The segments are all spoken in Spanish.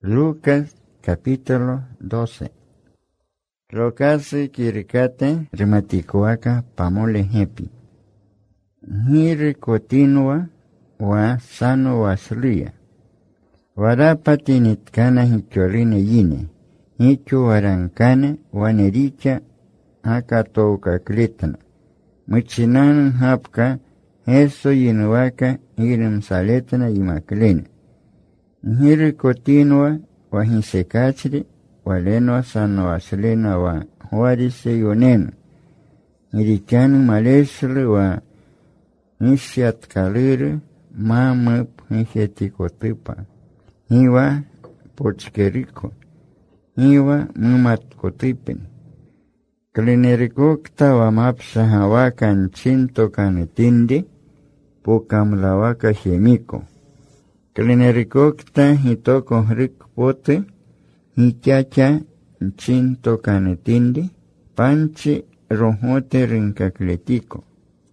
Lucas capítulo 12. Locasi kirikate rimaticoaca pamole hepi. Hiri continua wa sano waslia. Warapati nitkana hicholine yine. Hicho warankane wanericha akatoka klitana. Muchinan hapka eso yinuaka hirim saletana imaklene. Hiri continua wa hinsekachri waleno sano waslena wa huarise yoneno. Hirikani malesle wa nishiat kalire mama hinjetikotipa. Hiwa pochkeriko. Hiwa mumat kotipin. Klinerikokta wa mapsa hawakan chinto kanetindi pukamlawaka shemiko. Klinerikokta hitoko rikpote hichacha chinto kanetindi panchi rohote rinkakletiko.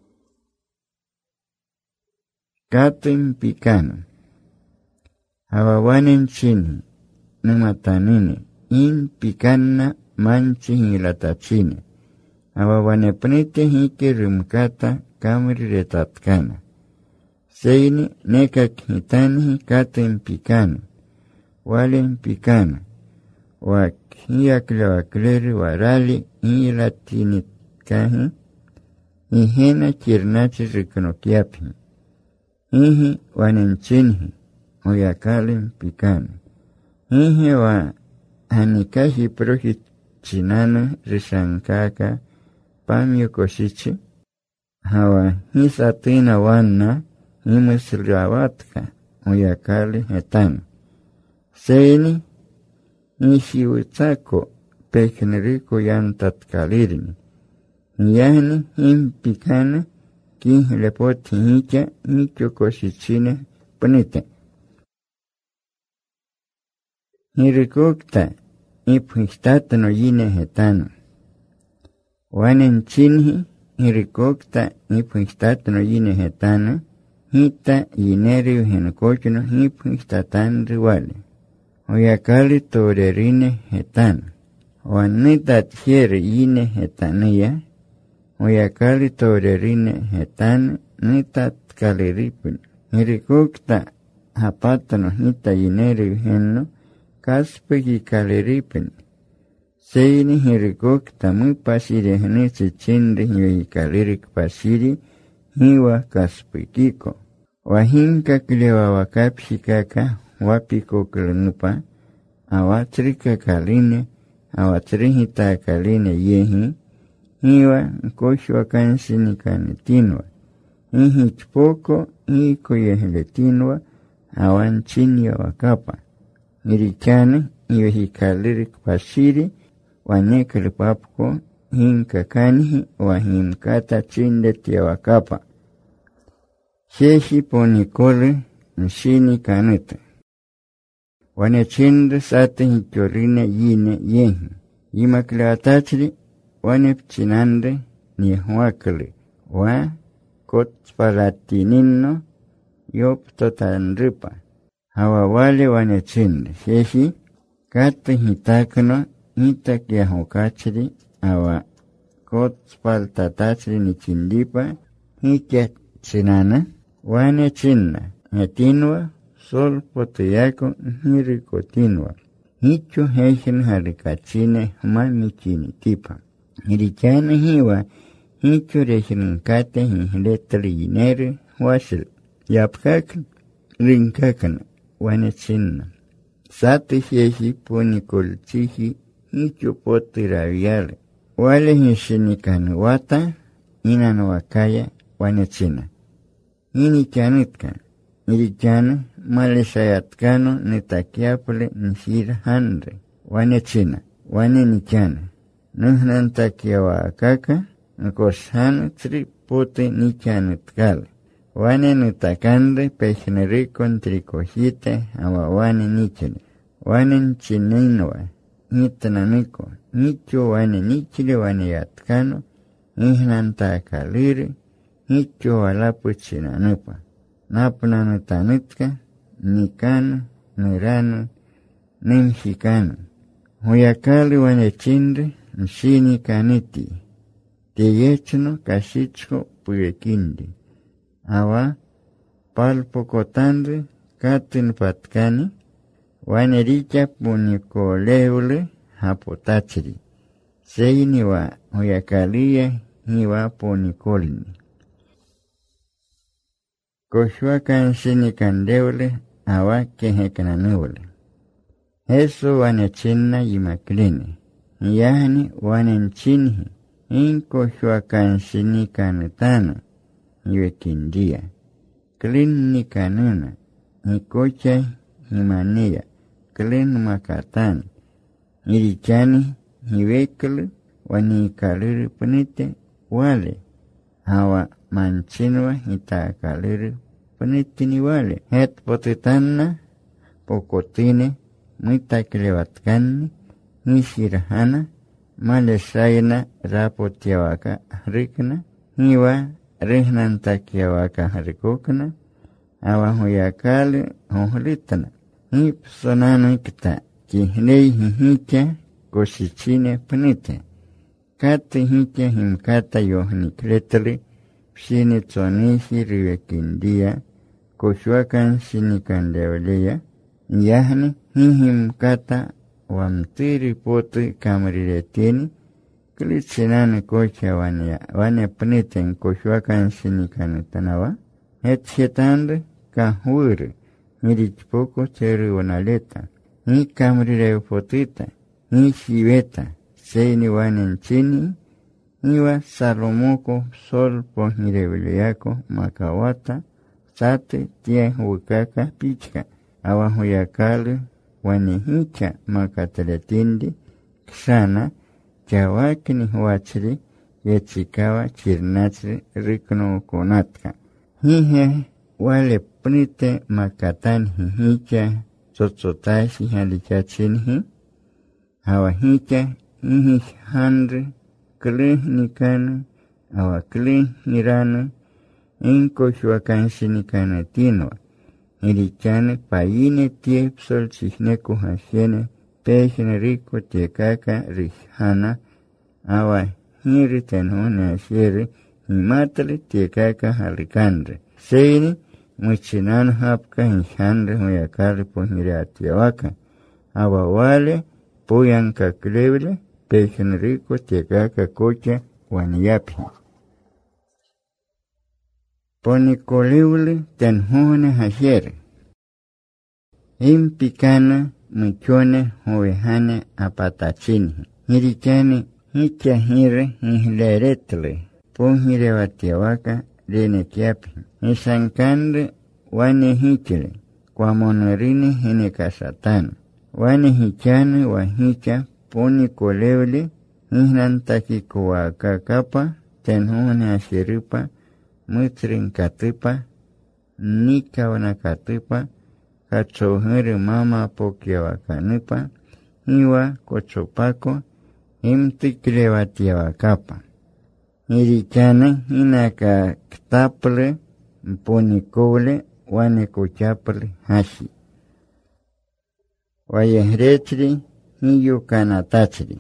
Katin pikano. Hawawanen chini numatanine in pikanna manchi hilatachine. Hawawanepnite hiki rimkata kamri retatkana. Seini nekak hitani katin pikano. Walen pikano. Wakiakle wakleri warali hilatinitkahi. Ihena kirnachi riknokiapi. Ihi wanenchinhi. Oyakalen pikano. Ihi wa hanikahi prohi chinano rishankaka pamyo koshichi. Hawa hisatina wana himusliawatka oyakali hetano. Seini ishiwitsako pekneriko yantatkalirini. Yani himpikana ki lepoti hicha hicho koshichine punite. Hirikukta iphistatano yine hetano. Wanen chinhi hirikukta iphistatano yine hetano. Hita yineri henkochno hipistatan riwale. Oyakali torerine hetano. Wanitat hiere yine hetania. Oyakali torerine hetano nitat kaliripin. Hirikukta hapatano hita yineri henno. Kaspeki kaliripin. Seini hirikukta mupasiri henisi chindri hiyo kalirik pasiri. Hiwa kaspikiko. Wahinka kilewa wakapshikaka wapiko klinupa. Awatrika kaline. Awatrihita kaline yehi. Hiwa nkoshwa kansini kanetinwa. Hihi chpoko hiko yeheletinwa. Awanchini wakapa. Hirikane hiyo hikalirik pasiri. Wanekali papko. Hinka kanihi wahinkata chindeti ya wakapa. Sheshi ponikole nshini kanuta. Wane chinda sate hichorine yine yehi. Yimakleatachri wane pchinande ni huakle. Wa kotspalatinino yoptotanripa. Hawa wale wane chinda. Sheshi kata hitakno hitak ya hokachri. Awa kotspaltatachri ni chindipa. Hikia chinana. Wane chinna. Hetinwa. Sol poteyako hirikotinwa. Hicho heishin harikachine humami chini tipa. Hirichana hiwa. Hicho reshirinkate hiletri yineri wasil. Yapkak rinkakan. Wane chinna. Sati sheshi ponikolchihi. Hicho poti raviale. Wale hishinikan wata. Inan wakaya wane china. Hini chanitka. Irichana malesayatkano nitakiapole nishir handre. Wane china. Wane nichana. Nuhnantakia wakaka. Nkoshana tri pote nichanitkale. Wane nutakande pechnerikon trikoshite awa wane nichile. Wane nchininwa. Hitananiko. Hicho wane nichile wane yatkano. Ihnantakalire. Hicho walapu chinanupa. Napnanutanitka. Nikano. Nirano. nimshikana. Huyakali wanechinde mshini kaniti. Tiyechno kashichko puyekindi. Awa palpokotandre katin patkani. Wanericha punikoleule hapotachiri. Seini wa huyakalia hiwa ponikolini. Koshua kanshini kandeule awa kehekananule. Eso wanechina yimaklini. Yani wanenchini. Koshua kanshini kanetana. Iwe kindia. Klini kanuna. Kocha himania. Klin makatan. Irichani hiwekulu wanikaliri punite wale. Hawa manchinwa hitakaliri punitini wale. Het potitana pokotine muitakilewatkani hishirahana maleshaina rapotiawaka rikna hiwa rihnantakiawaka harikokna awa huyakali honholitana. Hipsonano kita kihlei hihicha kosichine punite. Kati hicha himkata yohni kretali pshini tsonishi riwekindia koshuakan shinikandeolea. Yahni himkata wamtiri poti kamriretini klitsinane kocha wane puniten koshuakan shinikanetanawa. Hetchetande kahuri mirichpoko teru wanaleta. Hi kamrire potita. Hi shiveta. Seini wanenchini. Hiwa salomoko sol pohireveleako makawata. Sate tia huikaka pichka. Awa huyakali wanihicha makateletindi. Ksana chawakini huachiri yechikawa chirnachiri rikno konatka. Hihe wale punite makatan hihicha tsotsotashi halikachinhi. Hawa hicha hihishandri klihnikana. Awa klihnirana. Inkoshuakansinikana tinwa. Ilichane paine tiepsol chihneku hashene. Peshene riko tiekaka rishana. Awa hiri tenhone ashiri. Himatali tiekaka halikandre. Seini muchinano hapka hinshandre huyakali pohire atiawaka. Awa wale poyanka klevile peshen riko tiekaka kocha waniyapi. Ponikolevile tenhone hashere. Impikana muchone huehane apatachini. Hirichane hicha hire hileretle. Pohire watiawaka rene kiapi. Hisankande wane hichile. Kwa monorini hine kasatana. Wane hichane wa hicha poni kolewle. Hihnantaki kuwa kakapa. Tenhone ashiripa. Mutrin katipa. Nika wana katipa. Kachohere mama pokia wakanipa. Hiwa kochopako. Himtikile watiawakapa. Irichana hinaka ktaple mponikole wane kochaple hashi. Wayehretri hiyo kanatachri.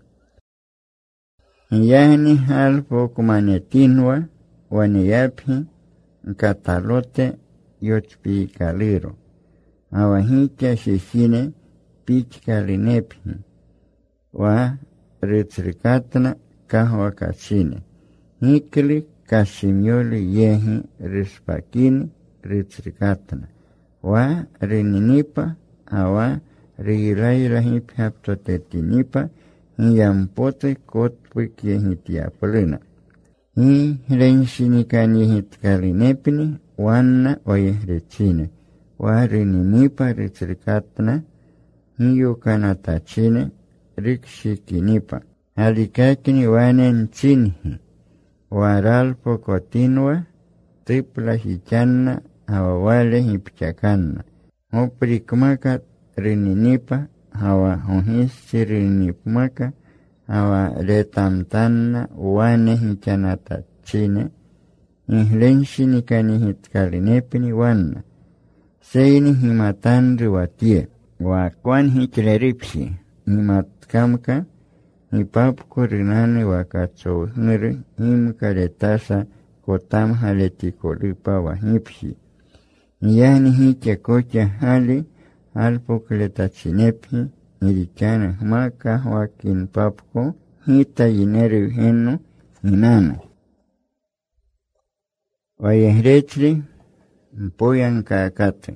Hiyahni halpo kumanetinwa wane yapi nkatalote yochpi kaliro. Awa hicha shishine pichkalinepi. Wa retrikatna kahwa kachine. Hikli kasimyoli yehi rispakini ritrikatna. Wa rininipa awa riilaila hipi haptotetinipa hiyampote kotpik yehitiapulina. Hi rensinikani hitkalinepini wanna oyehrecine. Wa rininipa ritrikatna hiyo kanatachine rikshikinipa. Halikakini wane nchinhi. Waralpo kotinwa. Tripla hichanna. Hawa wale hipchakana. Hoprikmaka rininipa. Hawa honhisi rinipmaka. Hawa retamtanna. Wane hichanata chine. Ihlenshi nikani hitkalinepini wanna. Seini himatandri watie. wa kwan hichleripsi, imatkamka, ipapko rinane wakatsohngre, imkaretasa, kotam haletiko wa hipsi. Yani hiche kocha hali, alpokletachinephi, irichana maka wakin papko, hita yineru henu, inana. Wayehretri, mpoyan kakate.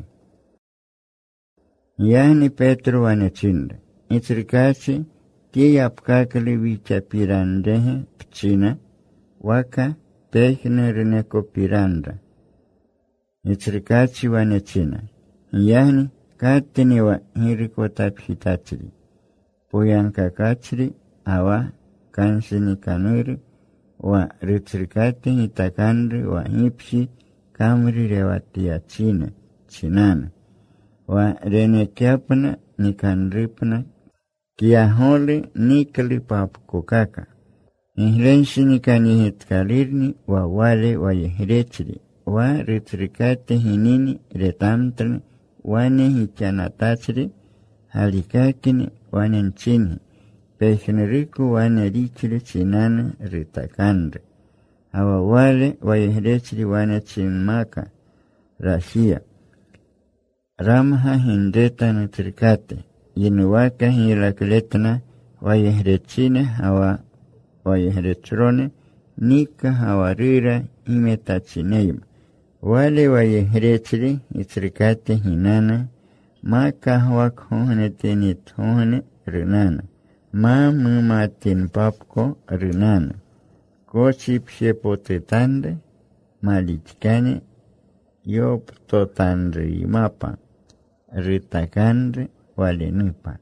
Yani Petro wanechinda. Itrikachi, tiyapkakali vichapirandehe pchina, waka pechne rineko piranda. Itrikachi wanechina. Yani katini wa hirikotaphitachiri. Poyan kakachiri, awa kansini kanuri, wa ritrikati hitakandri wa hipsi kamri rewatia chine, chinana. Wa renekyapna nikandripna kiahole nikali papkokaka. Ihrensi nikanihitkalirni wa wale wa yehrechri wa ritrikate hinini retamtri wane hichanatachri halikakini wane nchini pechneriku wane richri chinana ritakandri. Hawa wale wa yehrechri wane chinmaka rashia. Ramha hindeta nutrikate, yinuwaka hilakletna wayehrecine hawa wayehrecrone, nika hawarira imetachineima. Wale wayehrecri itrikate hinana, maka hawakhohne tenithohne rinana, ma mumatin papko rinana. Kochipshe potetande, malichkane, yoptotandri mapa. Ritakandre walenupa.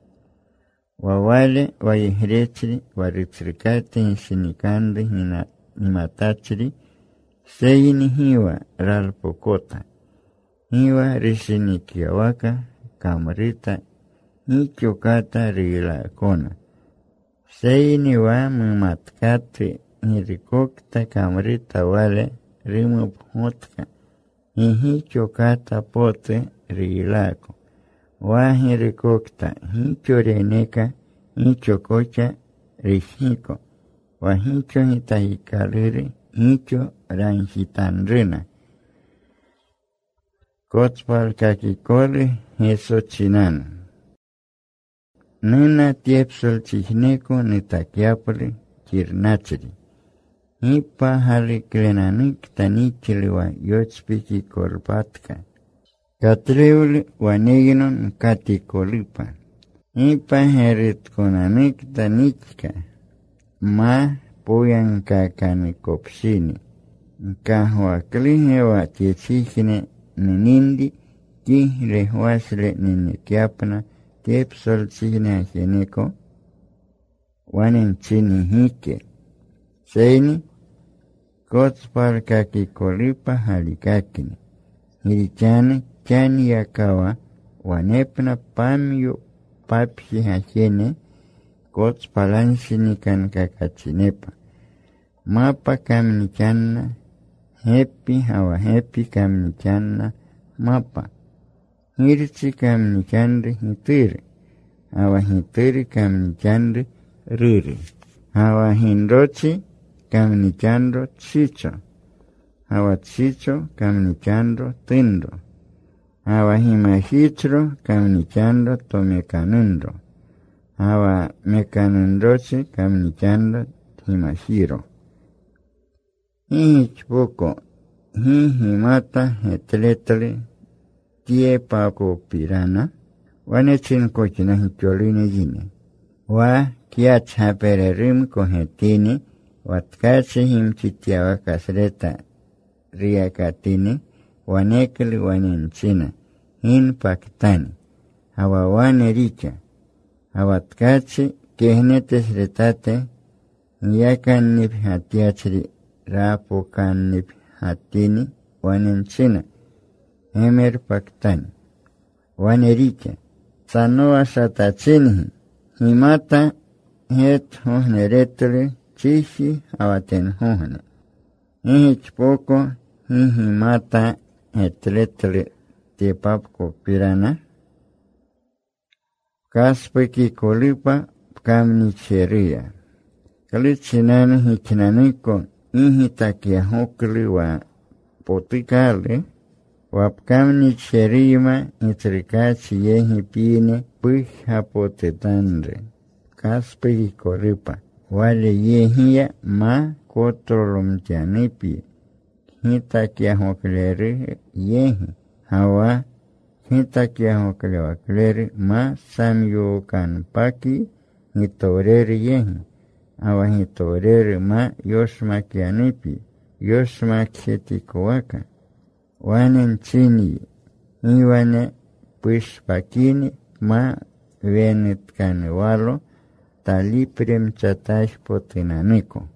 Wawale wayehrecri waritrikate hinsinikandre himatachri seyini hiwa ralpokota. Hiwa risinikiawaka kamrita hichokata rilakona. Seyini wa mumatkate hirikokta kamrita wale rimuphotka. Hichokata pote rilako. Wahirikokta, hicho reneka, hicho kocha, rishiko. Wahicho hitahikaliri, hicho ranjitandrina. Kotpal kakikoli, heso chinana. Nuna tiepsol chihneko nitakiapoli, kirnachiri. Hipa haliklenanik tanichiliwa yochpiki korpatka. Katreul waneginon katikolipa. Ipa herit konanik tanichka. Ma poyan kakanikopsini. Kahwaklihe wa tiechikine ninindi ki rehuasle ninekiapna tepsol chikne ajeneko. Wanen chini hike. Seini kotspal kakikolipa halikakini. Hirichane chani yakawa wanepna pamyo papsi hachene kotspalansinikan kakachinepa. Mapa kamnichanna hepi hawa hepi kamnichanna mapa. Hirchi kamnichandri hitiri. Hawa hitiri kamnichandri riri. Hawa hindochi kamnichandro chicho. Hawa chicho kamnichandro tindo. Hawa himahitro kamnichandro tomekanundro. Hawa mekanundrochi kamnichandro himahiro. Hichpoko, himata hetletli, tie pako pirana, wanechin kochina hicholini jine. Wa kiach hapererim kohetini, watkachi himchitiawa kasreta riakatini, wanekli wanenchina, hin paktani. Hawa wane richa, hawatkachi kehnetes retate, yakan nip hatiachri rapokan nip hatini, wanenchina, hemer paktani. Wane richa, sanoa satachini, himata het hohne retli, chishi awaten hohne. Hichpoko, himata het retli te papko pirana. kaspaki kolipa kamnicheria. Kalichinani hichinaniko inhitakia hokliwa potikale, wapkamnicherima itrikachi yehi pine puja potetandre. Kaspaki kolipa. Wale yehia ma kotrolomtianipi. Hitakia hokleri yehi. Hawa hitakia hoklewakleri ma samyo kanpaki hitoreri yehi. Hawa hitoreri ma yoshmakianipi. Yoshmakhetikuwaka. Wanen chini. Iwane pushpakini ma venetkanewalo. Taliprem chatash potinaniko.